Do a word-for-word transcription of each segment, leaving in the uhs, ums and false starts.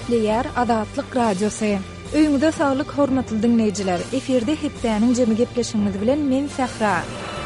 Gepleýär Adatlyk Radiosu. Öýüňde saglyk hormatly dinleýijiler. Eferde hepdäniň jemy gepleşigimiz bilen men Sahra.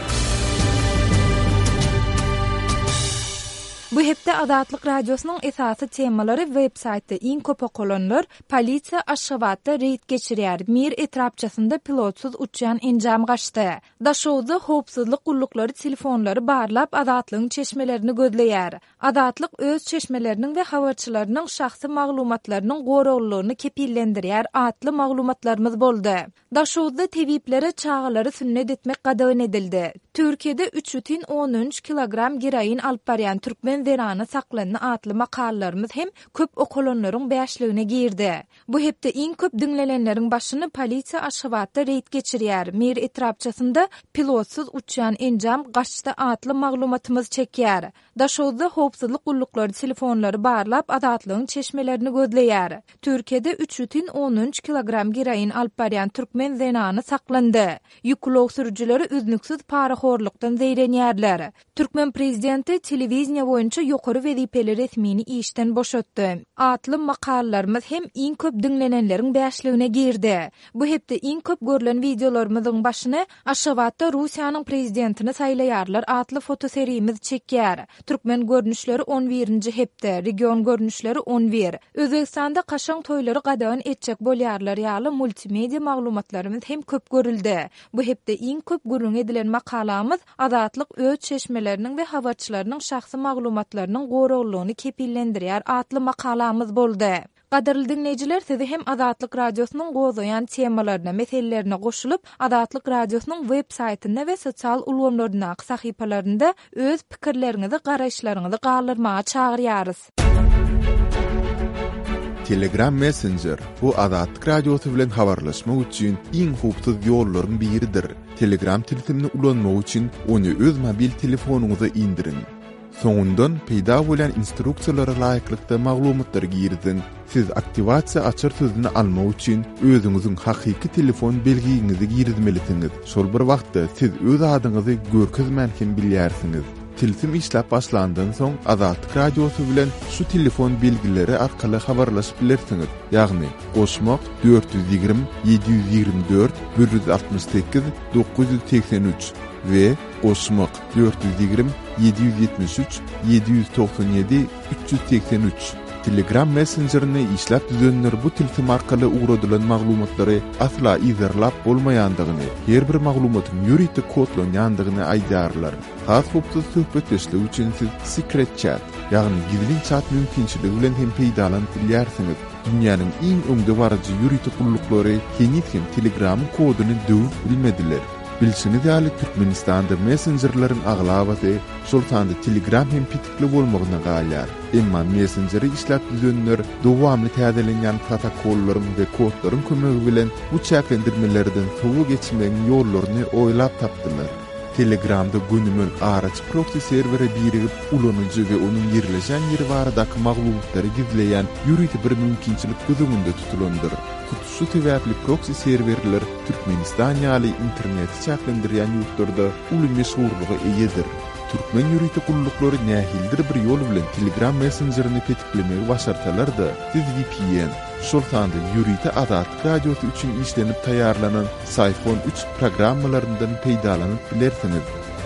Bu hepde Adatlyk Radiosynyň esasy temalary web-saýtda iň köp okulanlar polisiýa Aşgabatda reýd geçirýär. Mir etrapçasynda pilotsuz uçýan enjam gaçdy. Daşowda howpsuzlyk gullukları telefonlary barlap adatlygyň çeşmelerini gözleýär. Adatlyk öz çeşmeleriniň we habarçylarynyň şahsy maglumatlarynyň goraglygyny kepillendirýär atly maglumatlarymyz boldy. Daşowda tebiplere çağalary sünnet etmek gadagyn edildi. Türkiýede üç бүтүн on üç kilogram geroin alyp barýan türkmen zerany saklanyny atly makallarymyz hem köp okulanlaryň başlygyna girdi. Bu hepde iň köp dinlelenleriň başyny polisiýa Aşgabatda reýd geçirýär. Mir etrapçasynda pilotsuz uçýan enjam gaçdy atly maglumatymyz çekýär. Daşowda howpsuzlyk gullukları telefonlary barlap adatlygyň çeşmelerini gözleýär. Türkiýede üç бүтүn on üç kilogram geroin alyp barýan türkmen zerany saklandy. Ýüklük sürüjileri üznüksiz paraxorlukdan zeýrenýärler. Türkmen prezidenti telewiziýa boýunça ýokary wezipeli resmini işden boşatdy. Atly makallarymyz hem iň köp dinlenenleriň başlygyna girdi. Bu hepde iň köp görülen videolarymyzyň başyny Aşgabatda Russiýanyň prezidentini saýlaýarlar atly fotoseriyemiz çekýär. Türkmen görnüşleri on birinji hepde, region görnüşleri on bir. Özbekistanda kaşaň toýlary gadagyn etjek bolýarlar ýaly multimedia maglumatlarymyz hem köp görüldi. Bu hepde iň köp gürrüň edilen makalamyz adatlyk öz çeşmeleriniň we habarçylarynyň şahsy maglumatlarynyň goraglygyny kepillendirýär atly makalamyz boldy. Gaderly dinleýijiler, sizi hem Adatlyk Radiosynyň gozaýan temalarına, meselelerine goşulyp, Adatlyk Radiosynyň web-saýtynda we sosial ulgamlarynda, sahypalarynda öz pikirleriňizi, garaşlaryňyzy galdyrmaga çagyrýarys. Telegram Messenger bu Adatlyk Radiosu bilen habarlaşmak üçin iň howpsuz ýollaryň biridir. Telegram tilsimini ulanmak üçin onu öz mobil telefonuňyza indirin. Soňundan peýda bolan instruksiýalara laýyklykda maglumatlar girdin. Siz aktivasiýa açar sözüni almak üçin özüňiziň hakyky telefon belgiňizi girdmelisiniz. Şol bir wagtda siz öz adyňyzy görkezmän kim bilýärsiňiz. Tilsim işläp başlandan soň Adatlyk Radiosu bilen şu telefon belgileri arkaly habarlaşyp bilersiňiz. Ýagny goşmak dört yüz ýigirme yedi yüz ýigirme dört bir yüz altmış sekiz dokuz yüz seksen üç we goşmak dört yüz ýigirme yedi yüz yetmiş üç yedi yüz doksan yedi üç yüz seksen üç. Telegram Messenger'ini işläp düzenler bu tilsim arkaly ugradylan maglumatlary asla izarlap bolmaýandygyny, her bir maglumatyň ýürüýte kodlanýandygyny aýdarlar. Has howpsuz söhbetleşmek üçin siz secret chat, ýagny gizli chat mümkinçiligi bilen hem peýdalanyp bilýärsiňiz. Dünýäniň iň öňde barjy ýürüýte gullukları henüz hem Telegram koduny döwüp bilmediler. Bilsiniz ýaly Türkmenistanda messengerlaryň aglabaty şol sanda Telegram hem pitikli bolmagyna galýar. Emma Messenger'i işläp düzenler dowamly täzelenýän protokollaryň we kodlaryň kömegi bilen bu çäklendirmelerden soňa geçmegiň ýollaryny oýlap tapdylar. Telegramda günümün araç proxy servere birigip ulanıcı ve onun yerleşen yeri baradaky maglumatlary gizleýän ýürüýte bir mümkinçilik gözüňünde tutulandyr. Tutuşy täwäpli proxy serverler Türkmenistan ýaly internet çäklendirýän ýurtlarda uly meşhurlygy eýedir. Türkmen ýürüýte gullukları nähildir bir ýol bilen Telegram Messenger'ini tetiklemeyi başarsalar da siz V P N, şol sanda ýürüýte Adatlyk Radiosu üçin işlenip taýarlanan Sayfon üç programmalaryndan peýdalanyp bilersiňiz.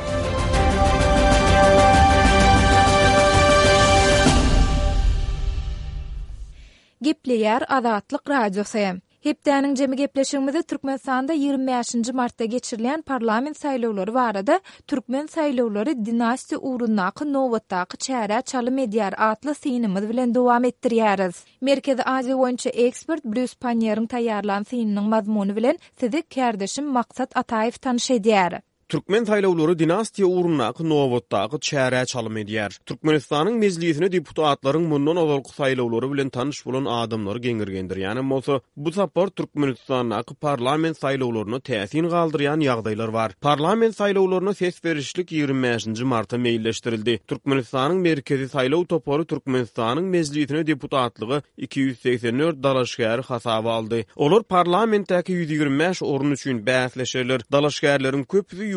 Gepleýär Adatlyk Radiosu. Hepdäniň jemy gepleşigimizde Türkmenistanda ýygrimi beşinji martda geçirilen parlament saýlawlary barada Türkmen saýlawlary dinastiýa ugrundaky nowatdaky çäre çalym edýär atly synymyz bilen dowam etdirýäris. Merkezi Aziýa boýunça ekspert Bruce Panier'in taýýarlan synnyň mazmuny bilen sizi kärdeşim Maksat Ataýew tanış edýär. Türkmen saýlawlary dinastiýa ugrundaky nowatdaky çäre çalym edýär. Türkmenistanyň mezliýetine deputatlaryň mundan awalky saýlawlary bilen tanyş bolan adamlar geňirgendir. Ýani bolsa bu sapar Türkmenistanyň parlament saýlawlaryna täsir galdyrýan ýagdaýlar bar. Parlament saýlawlaryna ses berişlik ýygrimi beşinji martda meýilleşdirildi. Türkmenistanyň merkezi saýlaw topary Türkmenistanyň mezliýetine deputatlygy iki yüz seksen dört dalaşgär hasaby aldy. Olar parlamentdäki yüz ýygrimi beş orun üçin bäsleşerler. Dalaşgärleriň köpüsi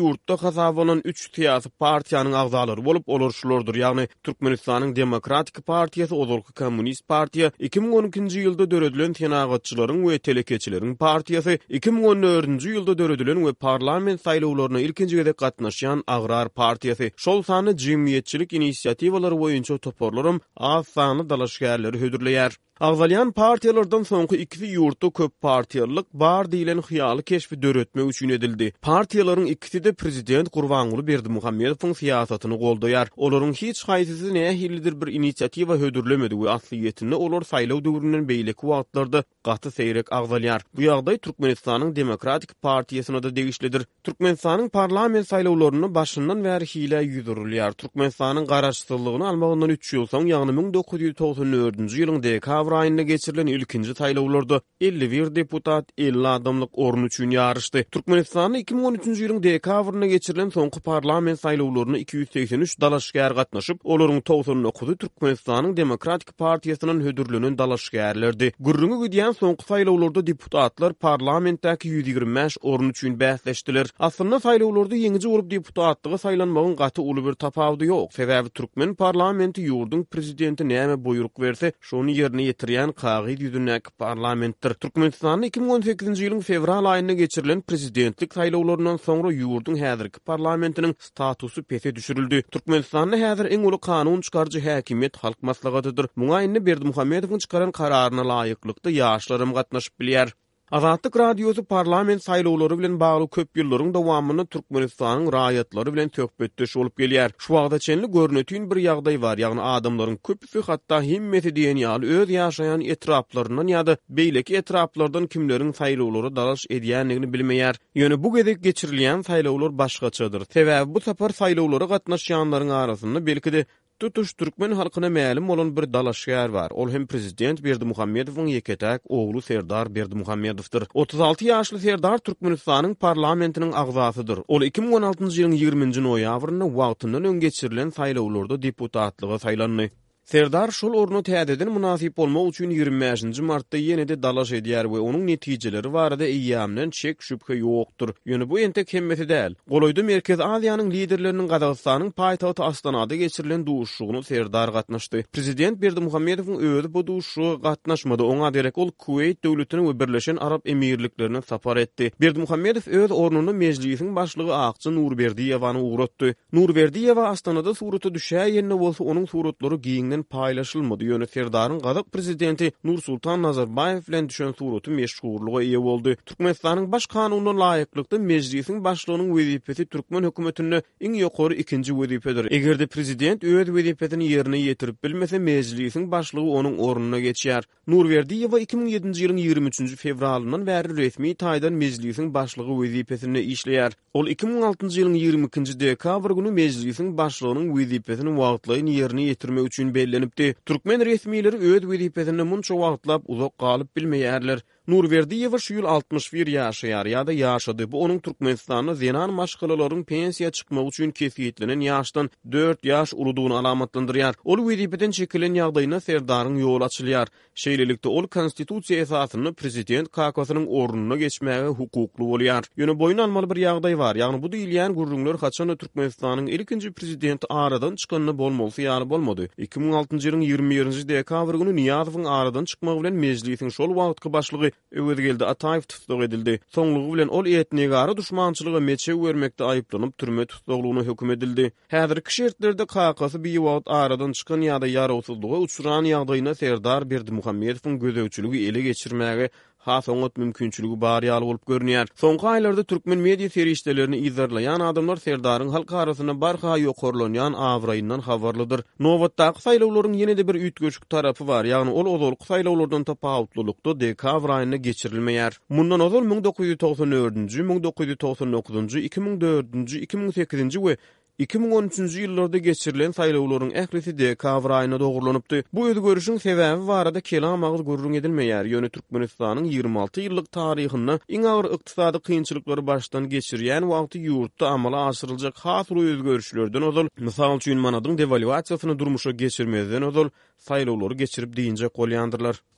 ýurtda hasap bolan üç siyasi partiýanyň agzalary bolup olar şulardyr. Ýagny Türkmenistanyň Demokratik Partiýasy, Ozurky Kommunist Partiýa, iki ming on ikinji ýylda döredilen tenagatçylaryň we telekeçileriň partiýasy, iki ming on dördünji ýylda döredilen we parlament saýlawlaryna ilkinji gezek gatnaşýan Agrar Partiýasy. Şol sany jemgyýetçilik inisiatiwalary boýunça toparlarym az sany dalaşgärleri hödürleýär. Agzalyan partiýalardan soňky ikisi ýurtda köp partiýalyk bar diýilen hyýaly keşfi döretmek üçin edildi. Partiýalaryň ikisi de prezident Gurbanguly Berdimuhammedowyň siýasatyny goldaýar. Olaryň hiç haýsysy nähilidir bir inisiatiwa hödürlemedi we asliýetinde olar saýlaw döwründen beýleki wagtlarda gaty seýrek agzalýar. Bu ýagdaý Türkmenistanyň Demokratik Partiýasyna da degişlidir. Türkmenistanyň parlament saýlawlaryny başyndan bäri hile ýüzürilýär. Türkmenistanyň garaşsyzlygyny almagyndan üç ýyl soň, ýagny ming dokuz ýüz togson dördünji ýylyň dekabr aýynda geçirilen ilkinji saýlawlarda elli bir deputat elli adamlyk orun üçin ýaryşdy. Türkmenistanyň iki ming on üçünji ýylyň dekabryna geçirilen soňky parlament saýlawlaryna iki ýüz seksen üç dalaşgär gatnaşyp, olaryň togson dokuzy Türkmenistanyň Demokratik Partiýasynyň hödürlenen dalaşgärlerdi. Gürrüňi gidýän soňky saýlawlarda deputatlar parlamentdäki ýüz ýigirme beş orun üçin bäsleşdiler. Aslynda saýlawlarda ýeňiji bolup deputatlyga saýlanmagyň gaty uly bir tapawdy ýok. Sebäbi Türkmen parlamenti ýurdun prezidenti näme boýruk berse, şonu ýerine ýetirýän kagyd ýüzündäki parlamentdir. Türkmenistanyň iki ming on sekizinji ýylyň fevral aýynda geçirilen prezidentlik saýlawlarynyň soňra ýurdun häzirki parlamentiniň statusy pese düşürildi. Türkmenistanyň häzir eň uly kanun çykarjy häkimet halk maslahatydyr. Muňa indi Berdimuhammedowyň çykaran kararyna laýyklykda ýaşlarym gatnaşyp bilýär. Azatlyk Radiosu parlament saýlawlary bilen bagly köp ýyllaryň dowamyny Türkmenistanyň raýatlary bilen töhbetdeş bolup gelýär. Şu wagda çenli görnetýän bir ýagdaý bar, ýagny adamlaryň köpüsi hatda himmeti diýen ýaly öz ýaşaýan etraplaryndan ýa-da beýleki etraplardan kimleriň saýlawlary dalaş edýänligini bilmeýär. Ýöne bu gezek geçirilýän saýlawlar başgaçadyr. Sebäbi bu sapar saýlawlara gatnaşýanlaryň arasynda belki de tutuş Türkmen halkyna mälim bolan bir dalaşgär bar. Ol hem prezident Berdimuhammedowyň ýeketäk ogly Serdar Berdimuhammedowdyr. otuz alty ýaşly Serdar Türkmenistanyň parlamentiniň agzasydyr. Ol iki ming on altynjy ýylyň ýigriminji noýabryny wagtyndan öň geçirilen saýlawlarda deputatlyga saýlandy. Serdar şol ornu täzeden munasip bolmak üçin ýygrimi beşinji martda ýene-de dalaş edýär we onuň netijeleri barada eýýämden çek şüphe ýokdur. Ýöne bu entek hemmeti däl. Goloýda Merkez Aziýanyň liderleriniň Gazagystanyň paýtagty Astanada geçirilen duşugyny Serdar gatnaşdy. Prezident Berdimuhammedowyň özü bu duşuga gatnaşmady. Oňa derek ol Kuwait döwletine we Birleşen Arap Emirliklerine sapar etdi. Berdimuhammedow öz ornuny mejlisiň başlygy Akçy Nurberdiýewaň uğratdy. Nurberdiýewa Astanada suraty düşär ýene bolsa onuň suratlary giňden paylaşılmadı. Ýöne Serdaryň Gazak prezidenti Nursultan Nazarbayew bilen düşen suraty meşhurlyga eýe boldy. Türkmenistanyň baş kanunyna laýyklykda mejlisiň başlygynyň wezipesi türkmen hökümetine iň ýokary ikinji wezipedir. Egerde prezident öz wezipesini ýerine ýetirip bilmese, mejlisiň başlygy onuň ornuna geçýär. Nurberdiýewa iki ming ýedinji ýylyň ýigirmi üçünji fevralyndan bäri resmi taýdan mejlisiň başlygy wezipesine işleýär. Ol iki ming altynjy ýylyň ýigirmi ikinji dekabr güni mejlisiň başlygynyň wezipesini wagtlaýan ýerine ýetirmek üçin bellenipdi. Türkmen resmiýetleri öz wezipesinde munça wagtlap uzak galyp bilmeýärler. Nurberdiýewa şu ýyl altmış bir ýaşaýar ýa-da ýaşady. Bu onuň Türkmenistanyna zenan maşgalalaryň pensiýa çykmak üçin kefiýetlenen ýaşdan dört ýaş urudygyny alamatlandyrýar. Ol wezipeden çekilen ýagdaýyna Serdaryň ýol açylýar. Şeýlelikde ol konstitusiýa esasyny prezident kakasynyň ornuna geçmäge hukukly bolýar. Ýöne boyun almaly bir ýagdaý bar. Ýagny bu diýilýän gurrunlar haçan Türkmenistanyň ilkinji prezidenti aradan çykanyny bolmasy ýaly bolmady. iki ming altynjy ýylyň ýigirmi birinji dekabr güni Niýazowyň aradan çykmagy bilen mejlisiň şol wagtky başlygy Öwedgelde Ataýew tutsak edildi. Soňlugy bilen ol etnigara duşmançylyga meçe bermekde aýyplanyp türme tutsagylygyna höküm edildi. Häzirki şertlerde kakasy bir wagt aradan çykan ýa-da ýarawsuzlyga uçuran ýagdaýyna Serdar Berdimuhammedowyň gözegçiligi ele geçirmäge has oňat mümkinçiligi bar ýaly bolup görünýär. Soňky aýlarda türkmen media serişdelerini izlerleýän adamlar Serdaryň halka arasyna barha ýokarlanýan awraýyndan habarlydyr. Nowatdaky saýlawlaryň ýene-de bir üýtgeçlik tarapy bar. Ýagny ol ozalky saýlawlardan tapawutlulukda dekabr aýyna geçirilmeýär. Mundan ozal ming dokuz ýüz togson dördünji, ming dokuz ýüz togson dokuzunji, iki ming dördünji, iki ming sekizinji we iki ming on üçünji ýyllarda geçirilen saýlawlaryň ählisi dekabr aýyna dogurlanypdy. Bu özgörüşiň sebäbi barada kelam agyz gurrun edilmeýär. Ýöne Türkmenistanyň ýygrimi alty ýyllyk taryhyna iň agyr ykdysady kynçylyklary başdan geçirýän wagty ýurtda amala aşyryljak has özgörüşlerden ozal, mysal üçin manadyň devalwasiýasyny durmuşa geçirmezden ozal saýlawlary geçirip diýinjek bolýandyrlar.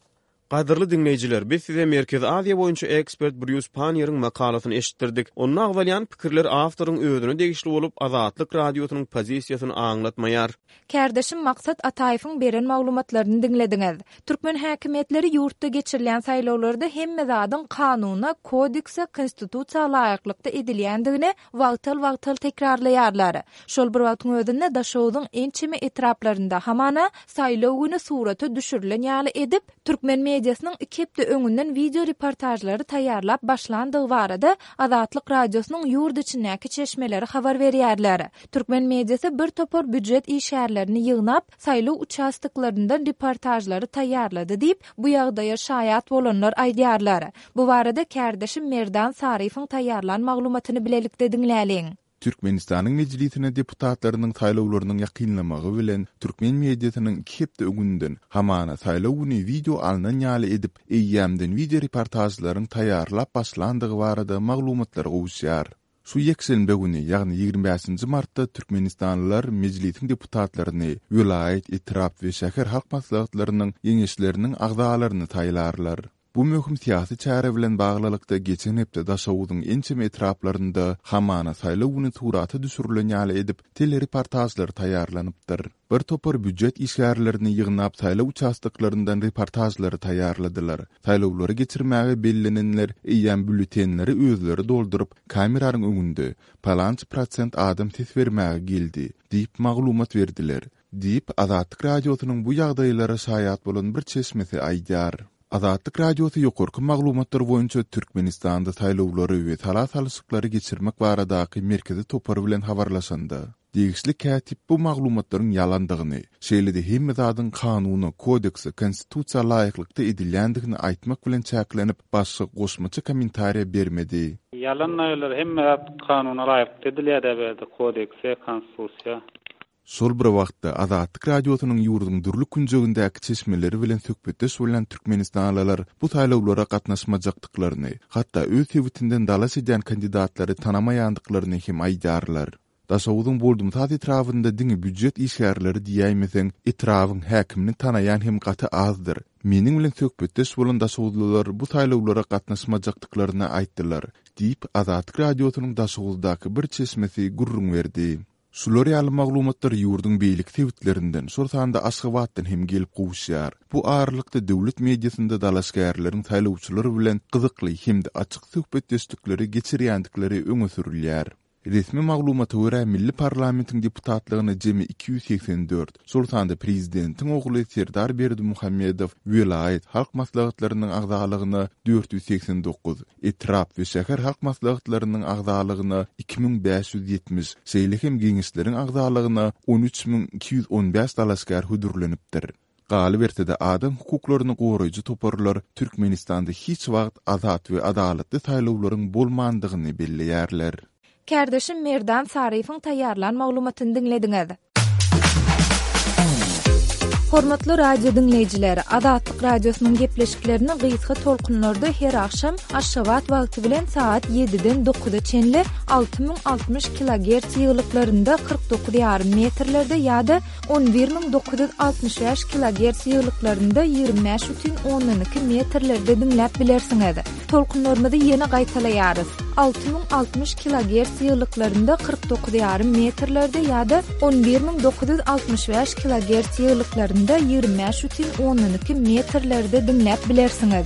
Gadyrly dinleýijiler, biz size Merkezi Aziýa boýunça ekspert Bruce Panier'in makalasyny eşitdirdik. Onu agdalýan pikirler awtoryň özüne degişli bolup, Azatlyk radiosynyň pozisiýasyny aňlatmaýar. Kärdeşim Maksat Ataýewiň beren maglumatlaryny dinlediňiz. Türkmen häkimetleri ýurtda geçirilen saýlawlarda hemme zadyň kanuna, kodekse, konstitusiýa laýyklykda edilýändigini wagtal-wagtal tekrarlaýarlar. Şol bir wagtyň özünde daşowyň ençimi etraplarynda hamana saýlaw güni suraty düşürilen ýaly edip, Türkmen mediasynyň iki hepde öňünden video reportajlary taýýarlap başlandygy barada Azatlyk radiosynyň ýurt içindäki çeşmeleri habar berýärler. Türkmen mediasy bir topar büdjet işgärlerini ýygnap, saýlaw участокlaryndan reportajlary taýýarlady diýip, bu ýagdaýa şaýat bolanlar aýdýarlar. Bu barada kärdeşim Merdan Sarifiň taýýarlan maglumatyny bilelikde dinläliň. Türkmenistanyň mejlisine deputatlarynyň saýlawlarynyň ýakynlamagy bilen Türkmen mediasynyň iki hepde öňünden hamana saýlaw güni video alynan ýaly edip, eýýämden video reportajlaryny taýýarlap başlandygy barada maglumatlar gowşýar. Şu ýekşembe güni, ýagny ýygrimi beşinji martda Türkmenistanlylar mejlisiň deputatlaryny, vilayet, etrap we şäher halk maslahatlarynyň ýeňişleriniň agdalaryny taýýarlar. Bu möhüm siyasi çäre bilen baglylykda geçen hepde daşawudyň ençim etraplarynda hamana saýlaw güni suraty düşürilen ýaly edip, telereportajlar taýýarlanypdyr. Bir topar büdjet işgärlerini ýygnap saýlaw участокlaryndan reportajlary taýýarladylar. Saýlawlary geçirmäge bellenenler eýýän bültenleri özleri doldurup, kameraryň öňünde palanç prosent adam ses bermäge geldi diýip maglumat berdiler. Diýip Azatlyk radiosynyň bu ýagdaýlara şaýat bolan bir çeşmesi aýdýar. Azatlyk radiosy ýokurky maglumatlar boýunça Türkmenistanda saýlawlary we talas-talyşyklary geçirmek baradaky merkezi topar bilen habarlaşandy. Degişli katip bu maglumatlaryň ýalandygyny, şeýlede hemme zadyň kanuny, kodeksi, konstitusiýa laýyklykda edilýändigini aýtmak bilen çäklenip, başga goşmaça kommentariýa bermedi. Ýalanlar hemme kanuny laýykda edilýär, kodekse, konstitusiýa. Şol bir wagtda Azatlyk radiosynyň ýurduň dürli künjegindäki çeşmeleri bilen söhbetdeş bolan Türkmenistanlylar bu saýlawlara gatnaşmajakdyklaryny, hatda öz sebäbinden dalas edýän kandidatlary tanamaýandyklaryny hem aýdarlar. Daşawudyň boldum tat etrafynda diňe büdjet işgärleri diýäýmesen, etrawyň häkimini tanaýan hem gaty azdyr. Meniň bilen söhbetdeş bolan daşawudlylar bu saýlawlara gatnaşmajakdyklaryny aýtdylar, diýip Azatlyk radiosynyň daşawuddaky bir çeşmesi gurrun berdi. Şular ýaly maglumatlar ýurduň beýlik tewitlerinden, şorsanda Aşgabatdan hem gelip gowşýar. Bu aralykda döwlet mediasynda dalaşgärleriň saýlawçylary bilen gyzykly hemde açyk söhbetdeşlikleri geçirýändikleri öňe sürilýär. Resmi maglumata görä Milli Parlamentiň deputatlygyna jemi iki yüz seksen dört, şorsanda prezidentiň ogly Serdar Berdimuhammedow vilayet halk maslahatlarynyň agdalygyna dört yüz seksen dokuz, etrap we şäher halk maslahatlarynyň agdalygyna iki bin beş yüz ýetmiş, şeýlehem geňişleriň agdalygyna on üç bin iki yüz on beş dalaşgar hudurlanipdir. Galyp ertede adam hukuklaryny goraýjy toparlar Türkmenistanda hiç wagt azat we adalatly saýlawlaryň bolmandygyny belleýärler. Kärdeşim Merdan Sarifiň taýýarlan maglumatyny dinlediňiz. Hormatly radio dinleýijileri, Azatlyk radiosynyň gepleşiklerini gysga tolkunlarda her akşam Aşgabat wagty bilen saat ýediden dokuza çenli altı bin altmış kilohertz ýyglyklarynda kırk dokuz ýarym metrlerde ýa-da on bir bin dokuz yüz altmış beş kilohertz ýyglyklarynda ýygrimi beş butun on iki metrlerde dinläp bilersiňiz. Tolkunlarymyzy ýene gaýtalaýarys. altı bin altmış kilohertz ýyglyklarynda kırk dokuz ýarym metrlerde ýa-da on bir bin dokuz yüz altmış beş kilohertz ýyglyklarynda ýygrimi beş butun on iki metrlerde dinläp bilersiňiz.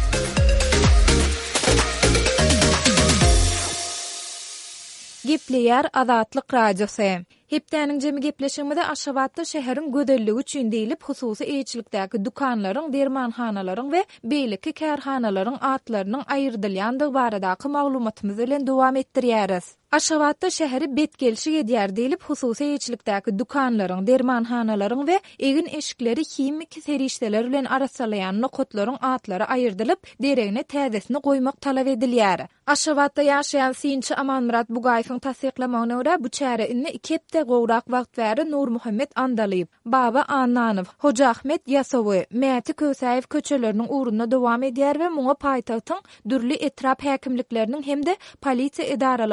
Gepleýär Azatlyk radiosy. Hepdäniň jemi gepleşigimizde Aşgabatda şäheriň gödelligi üçin diýilip hususy eýçilikdäki dukanlaryň, dermanhanalaryň we beýleki kärhanalaryň atlarynyň aýryldylýandygy baradaky maglumatymyzy bilen dowam etdirýäris. Aşgabatda şäheri betgelşik edýär diýilip hususy eýçilikdäki dukanlaryň, dermanhanalaryň we egin eşikleri himik serişdeler bilen arasalaýan nokotlaryň atlary aýrdylyp, deregine täzesini goýmak talap edilýär. Aşgabatda ýaşaýan Sinçi Amanmurat Bugaýewiň tasdiklamagyna görä bu çäreinde iki hepde gowrak wagt bäri Nur Muhammed Andalyp, Baba Annanow, Hoca Ahmet Ýasowy, Mäti Kösäýew köçeleriniň urunyna dowam edýär we muňa paýtagtyň dürli etrap häkimlikleriniň hemde polisiýa edaralarynyň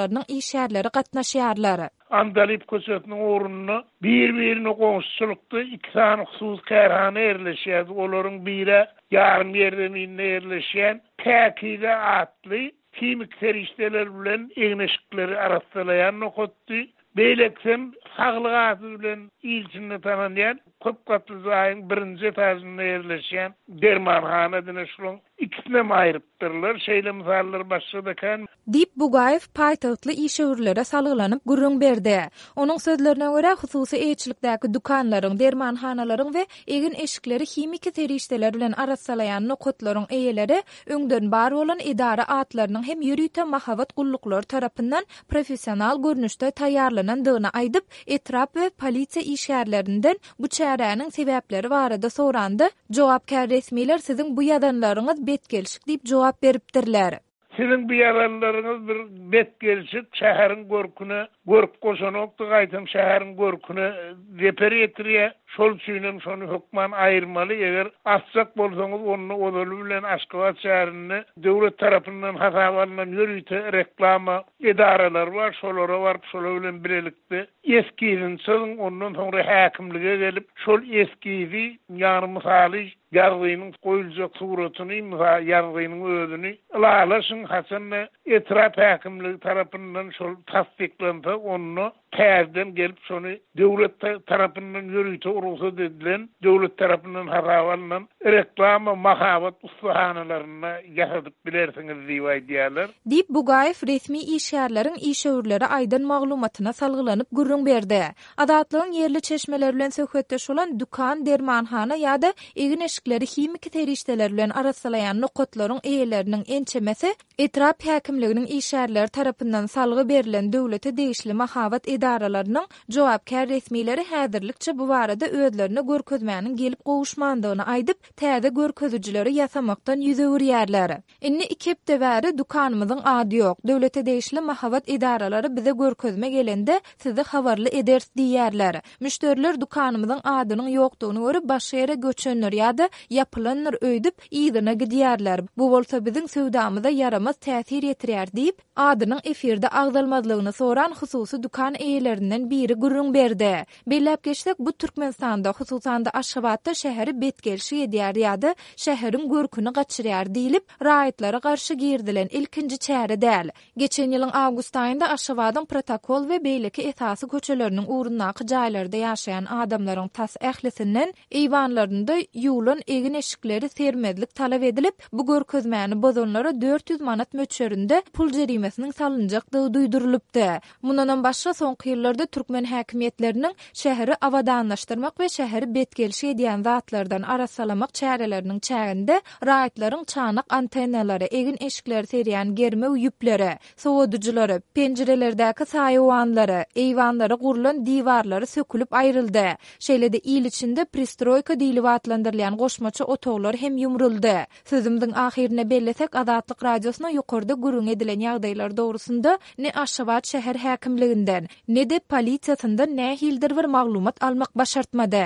işgärleri gatnaşýarlar. Andalip köçetiniň orununa bir-birini goňşulukda iki tane husus kärhana erleşýär. Olaryň biri ýarym ýerden inde erleşýän Täkide atly kimik ferişteler bilen egneşikleri arasyndaýan nokotdy. Beýleksem saglyk bilen ilçini tananýan köp gatly zaýyň birinji etajynda ýerleşýän dermanhana dene şolun ikisine aýrypdyrlar. Şeýle misallar başga kan. Dip Bugayew paýtagtly işgörlere salgylanyp gurrun berdi. Onuň sözlerine görä hususy eýçilikdäki dukanlaryň, dermanhanalaryň we egin eşikleri himiki terişdeler bilen arasalayan nokotlaryň eýeleri öňden bar bolan idara atlarynyň hem ýürüýte mahawat gulluklar tarapyndan professional görnüşde taýýarlanandygyny aýdyp, etrap we polisiýa işgärlerinden bu çäräniň sebäpleri barada sorandy. Jogapkär resmiler siziň bu ýadanlaryňyz betgelşik diýip jogap beripdirler. Sizin bu yaralarınız bir bet gelişik şäheriň görküne, görk goşanokdy gaýtam şäheriň görküne reper etiriye, şol üçin şonu hukman aýyrmaly. Eger açsak bolsaňyz onu odaly bilen Aşgabat şäherini döwlet tarapyndan hasap alynan ýürüýte reklama edaralar bar, şolara barıp şolar bilen bilelikde eskinin soň ondan soňra häkimlige gelip şol eskiyi ýany misaly ýargynyň goýuljak suratyny, ýargynyň özüni alalaşyň hasanna etrap häkimligi tarapyndan şol tasdiklansa onu täzeden gelip şonu döwlet tarapyndan ýürüýte urusat edilen, döwlet tarapyndan hasap alynan reklama mahawat ustahanalaryna ýasadyp bilersiňiz diýip aýdýarlar. Dip Bugayew resmi işgärleriň işgörleri aýdan maglumatyna salgylanyp gurrun berdi. Adatlyň ýerli çeşmeler bilen söhbetdeş bolan dukan, dermanhana ýa-da egin eşikleri himiki terişdeler bilen arasalayan nokotlaryň eýeleriniň ençemesi etrap häkimliginiň işgärleri tarapyndan salgy berilen döwlete degişli mahawat edaralarının jogapkär resmileri häzirlikçe bu barada özlerine görkezmäniň gelip gowuşmandygyny aýdyp, täze görkezüjileri ýasamakdan ýüzegirýärler. Inni iki hepde bäri dukanymyzyň ady ýok. Döwlete degişli mahawat edaralary bize görkezme gelende sizi habarly eders diýerler. Müşteriler dukanymyzyň adynyň ýokdugyny görüp başga ýere göçenler ýa-da ýapylanlar öýdüp ýygyna gidýärler. Bu bolsa biziň söwdamyza yaramaz täsir ýetirýär diýip, adynyň efirde agdalmazlygyny soran hususy dukan eýelerinden biri gurrun berdi. Bellep geçsek bu Türkmenistanda, hususan da Aşgabatda şäheri betgelşi edýär ýa-da şäheriň görküni gaçyrýar diýilip, raýatlara garşy girdilen ilkinji çäre däl. Geçen ýylyň awgust aýynda Aşgabatyň protokol we beýleki esasy köçeleriniň urundaky jaýlarda ýaşaýan adamlaryň tas ählisinden eýwanlarynda ýulan egin eşikleri sermezlik talap edilip, bu görkezmäni bozanlara dört yüz manat möçberinde pul jerimesiniň salynjakdygy duýdurylypdy. Mundan başga soňky ýyllarda türkmen häkimiýetleriniň şäheri awadanlaşdyrmak we şäheri betgelşi edýän zatlardan arasalamak çäreleriniň çäginde raýatlaryň çanak antennalary, egin eşikleri serýän germe ýüpleri, sowadyjylary, penjerelerdäki saýywanlary, eýwanlary gurulan diwarlary sökülüp aýryldy. Şeýle-de il içinde pristroyka diýilip atlandyrylýan goşmaça otoglar hem ýumruldy. Sözümdiň ahirine bellesek Azatlyk radiosyna ýokarda gurrun edilen ýagdaýlar dogrusunda ne Aşgabat şäher häkimliginden, ne de polisiýasyndan nähildir bir maglumat almak başartmady.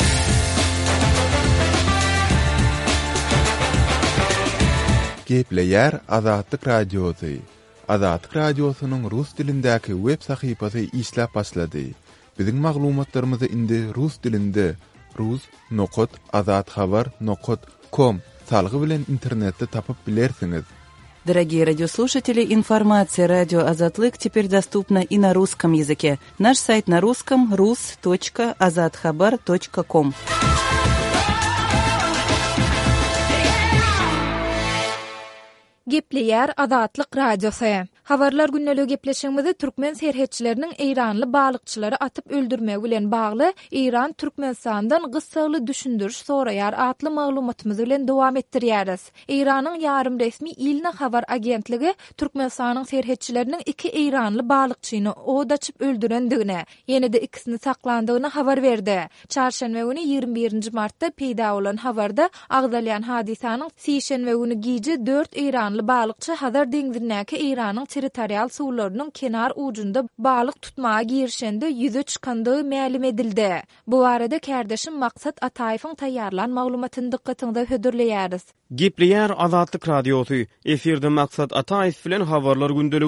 Gepleýär Azatlyk radiosy. Azatlyk radiosynyň rus dilindäki web sahypasy işläp başlady. Biziň maglumatlarymyzy indi rus dilinde rus nokot azatxabar nokot com salgy bilen internetde tapyp bilersiňiz. Дорогие радиослушатели, информация «Радио Азатлык» теперь доступна и на русском языке. Наш сайт на русском рус точка азатхабар точка ком. Gepleýär Azatlyk radiosy. Habarlar günneligi gepleşigimizde türkmen serhetçileriniň Eýranly balykçylary atyp öldürmegi bilen bagly Eýran Türkmenistandan gyssaly düşündiriş soraýar atly maglumatymyzy bilen dowam etdirýäris. Eýranyň ýarym resmi ilne habar agentligi Türkmenistanyň serhetçileriniň iki Eýranly balykçyny odaçyp öldürendigine, ýene-de ikisini saklandygyny habar berdi. Çarşembe güni ýygrimi birinji martda peýda bolan habarda agdalýan hadisanyň sişenbe güni gije dört Eýranly balykçy Hazar deňzindäki Eýranyň territorial suwlarynyň kenar ucunda balyk tutmaga girişende ýüze çykandygy ma'lum edildi. Bu arada kärdeşim Maksat Ataýewiň taýýarlan maglumatyny dikkatiňizde hödürleýäris. Gepleýär Azatlyk radiosy. Eferde Maksat Ataýew bilen habarlar gündeligi.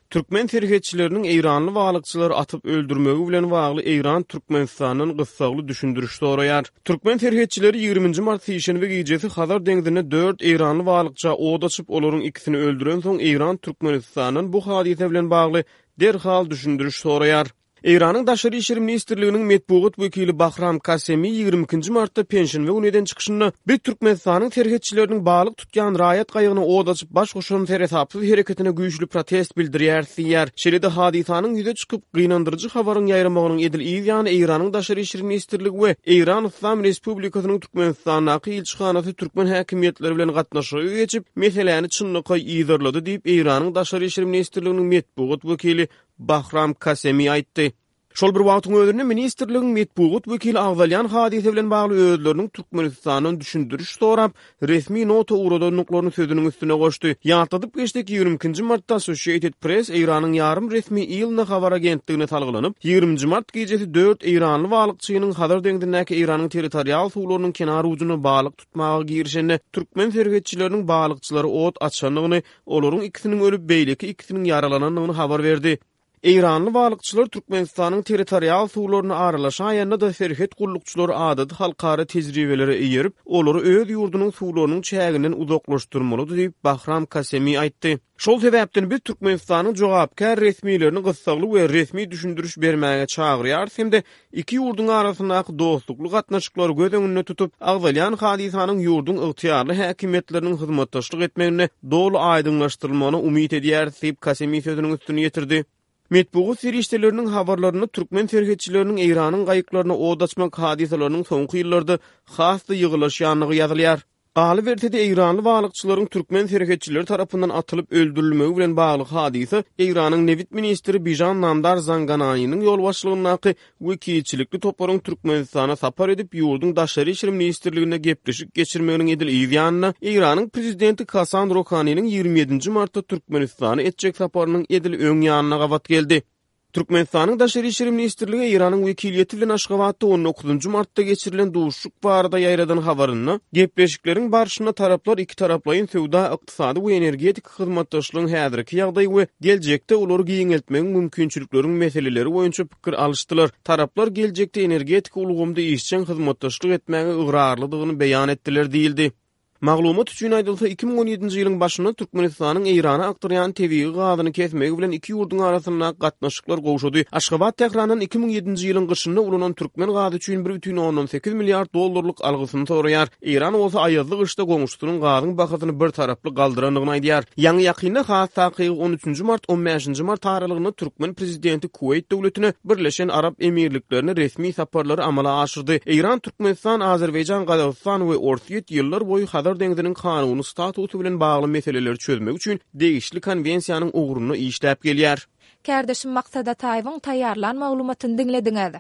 Türkmen terhetçilerinin Eýranly walykçylary atyp öldürmegi bilen bagly Eýran Türkmenistanyň gyssagly düşündürüş soraýar. Türkmen terhetçileri ýygrüminji mart şeýşenbe gecesi Hazar deňdine dört Eýranly walykça od açyp olaryň ikisini öldüren soň Eýran Türkmenistanyň bu hadise bilen bagly derhal düşündürüş soraýar. Eýranyň Daşary işler ministrliginiň medpugat wekili Bahram Kasemi ýygrimi ikinji martda pensiýa güneden çykyşyny bir Türkmenistanyň terhetçileriniň balyk tutgan raýat gaýygyna od açyp baş goşan terhepsiz hereketine güýçli protest bildirýär diýär. Şeýle-de hadisanyň ýüze çykyp gynandyrjy habaryň ýaýramagynyň edil ýany Eýranyň Daşary işler ministrligi we Eýran Islam Respublikasynyň Türkmenistanyň ilçihanasy türkmen häkimiýetleri bilen gatnaşygy geçip meseleni çynlyka ýyzarlady diýip Eýranyň Daşary işler ministrliginiň medpugat wekili Bahram Kasemi aýtdy. Şol bir wagtyň özünde ministrligiň medpugat wekili agzalyan hadise bilen bagly özleriniň Türkmenistanyň düşündürüş sorap, resmi nota uradanlyklaryny sözüniň üstüne goşdy. Ýatyp geçdik ýygrimi ikinji martda Associated Press Eýranyň ýarym resmi ýylna habar agentligine talgylanyp, ýygrimiňji mart gecesi dört Eýranly walykçynyň Hazar deňdindäki Eýranyň territorial suwlarynyň kenar ujuny balyk tutmagy girişende türkmen terhetçileriniň balykçylary ot açanlygyny, olaryň ikisiniň ölüp beýleki ikisiniň ýaralananyny habar berdi. Eýranly walykçylar Türkmenistanyň territorial suwlaryny aralaşan ýa-da da serhet gullukçylary adady halkara tejribelere eýerip, olary öz ýurdunyň suwlarynyň çäginden uzaklaşdyrmaly diýip Bahram Kasemi aýtdy. Şol sebäpden biz Türkmenistanyň jogapkär resmiýetlerini gyssagly we resmi düşündürüş bermäge çagyrýar, hem-de iki ýurduň arasyndaky dostlukly gatnaşyklary göz öňünde tutup, agzalyan hadisanyň ýurduň ygtyýarly häkimetleriniň hyzmatdaşlyk etmegine dolu aýdynlaşdyrylmagyna umyt edýär diýip Kasemi sözüniň üstüne ýetirdi. Medpugat serişdeleriniň habarlaryny türkmen terhetçileriniň Eýranyň gaýyklaryna od açmak hadisalarynyň soňky ýyllarda hasda ýygylaşýanlygy ýazylýar. Galy bertede Eýranly walykçylaryň türkmen terhetçileri tarapyndan atylyp öldürilmegi bilen bagly hadise Eýranyň Nevit ministri Bijan Namdar Zangananynyň ýol başçylygyndaky wekilçilikli toplaryň Türkmenistana sapar edip ýurduň Daşary işler ministrligine gepleşik geçirmeginiň edil ýanyna Eýranyň prezidenti Hasan Rohanynyň ýygrimi ýedinji martda Türkmenistana etjek saparynyň edil öň ýanyna gawat geldi. Türkmenistanyň Daşary işler ministrligi Eýranyň wekiliýeti bilen Aşgabatda on dokuzunji martda geçirilen duşuk barada ýaýradan habaryny, gepleşikleriň barşyna taraplar iki taraplaryň sowda, ykdysady we energetik hyzmatdaşlygyň häzirki ýagdaý we geljekde olary giňeltmegiň mümkinçilikleriň meseleleri boýunça pikir alışdylar. Taraplar geljekde energetik ulgamda işçiň hyzmatdaşlyk etmäge ıgrarlydygyny beýan etdiler diýildi. Maglumat üçin aýdylsa iki ming on ýedinji ýylyň başynda Türkmenistanyň Eýrana aktarýan tebii gazyny kesmegi bilen iki ýurduň arasynda gatnaşyklar gowşady. Aşgabat Tehranyň iki ming ýedinji ýylyň gyşynda ulunan türkmen gazy üçin bir бүтүn oňdan sekiz milliard dollarlyk algysyny soraýar. Eýran bolsa aýazly gyşda goňuşduryň gazyň bahasyny bir taraply galdyranlygyny aýdýar. Ýa-ni ýakynda has takygy on üçünji mart on beşinji mart taralygyny türkmen prezidenti Kuwait döwletine Birleşen Arap Emirliklerine resmi saparlary amala aşyrdy. Eýran, Türkmenistan, Azerbaýjan, Gazagystan we Orsiýet ýyllar boýy Hazar deňdiniň kanuny statusy bilen bagly meseleleri çözmek üçin degişli konwensiýanyň uğruna işläp gelýär. Kärdeşim Maksada Taýybyň taýýarlan maglumatyny diňlediňiz.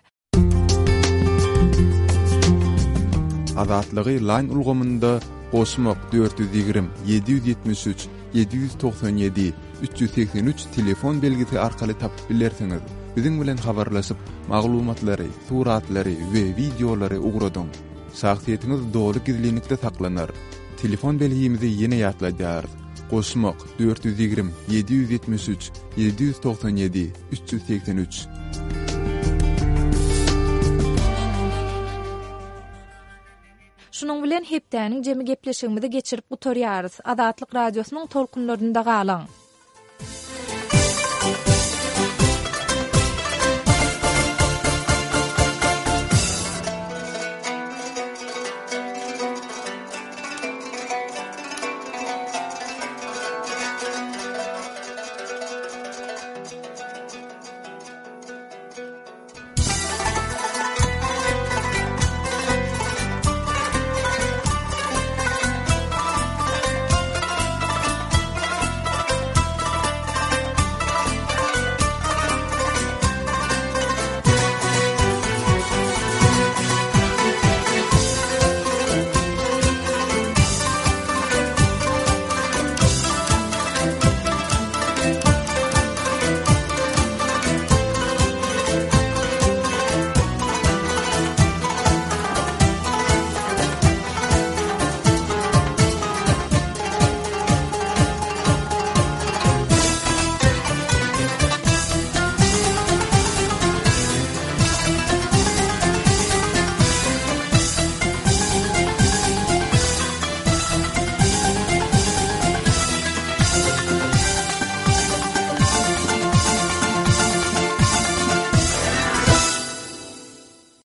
Azatlygy line ulgamynda goşmak dört yüz ýygrimi yedi yüz ýetmiş üç yedi yüz toksan ýedi üç yüz seksen üç telefon belgisi arkaly tapyp bilersiňiz. Biziň bilen habarlaşyp maglumatlary, suratlary we videolary ugradaň. Şahsiýetiniz dolu gizlilikde saklanar. Telefon belgimizi ýene ýatlaýar. Goşmak dört yüz ýygrimi yedi yüz ýetmiş üç yedi yüz toksan ýedi üç yüz seksen üç. Şunun bilen hepdäniň jemi gepleşigimizi geçirip gutarýarys. Azatlyk radiosynyň tolkunlarynda galan.